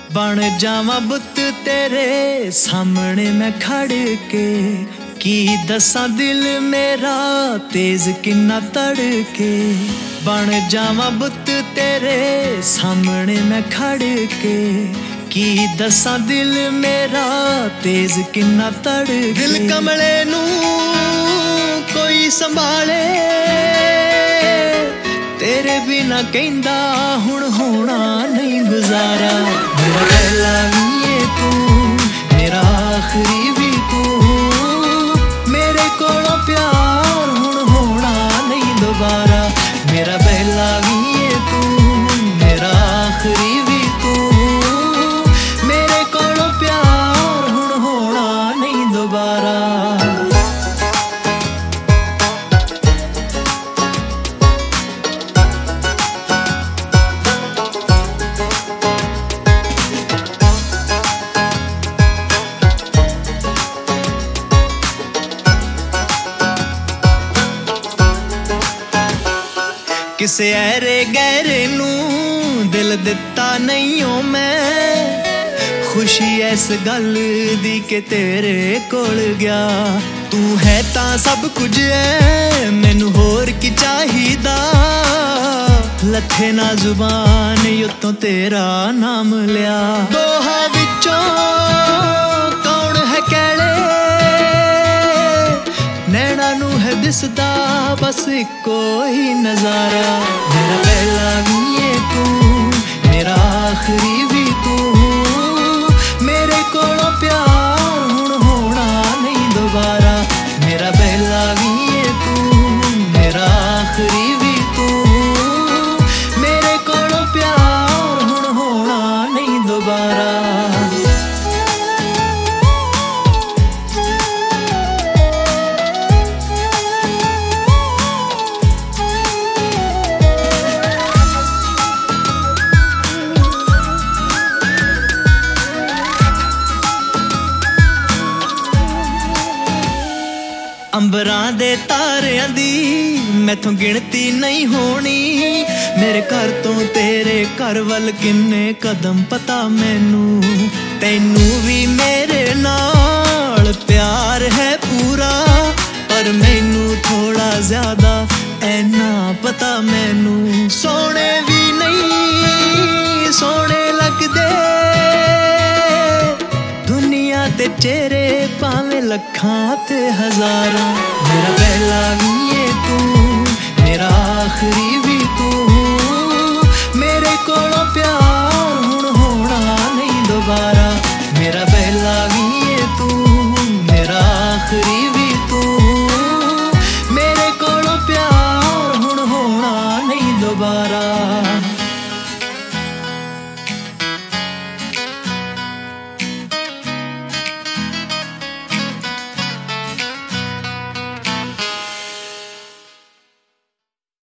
बन जावा बुत तेरे सामने मैं खड़ के, की दसा दिल मेरा तेज किन्ना तड़के। बन जावा बुत तेरे सामने मैं खड़ के, की दसा दिल मेरा तेज किन्ना तड़के। दिल कमले नू कोई संभाले, तेरे बिना कहंदा हुण होना नहीं गुजारा। मेरा पहला भी है तू, मेरा आखिरी भी तू, मेरे कोलों प्यार हुण होना नहीं दोबारा। मेरा पहला भी है तू, मेरा आखिरी भी तू, मेरे कोलों प्यार हुण होना नहीं दोबारा। किसे ऐरे गहरे नू दिल दिता नहीं हो मैं, खुशी इस गल दी के तेरे कोल गया। तू है ता सब कुछ है, मैनू होर की चाहिदा। लथे ना जुबान युतों तेरा नाम लिया। दोहा विचों कौन है कहले, नैना नू है दिसदा बस इको ही नजारा। मेरा पहला भी है तू, मेरा आखिरी भी तू, मेरे कोलों प्यार हुण होना नहीं दोबारा। मेरा पहला भी है तू, मेरा आखिरी भी तू, मेरे कोलों प्यार हुण होना नहीं दोबारा। अंबरां दे तारियां दी मैथों गिनती नहीं होनी, मेरे घर तो तेरे घर वल किन्ने कदम पता मैनू। तैनू भी मेरे नाल प्यार है पूरा, पर मैनू थोड़ा ज्यादा ऐना पता मैनू। सोने भी नहीं सोने लगदे दुनिया ते चेहरे भावें लखां ते हजारां। मेरा पहला भी है तू, मेरा आखिरी भी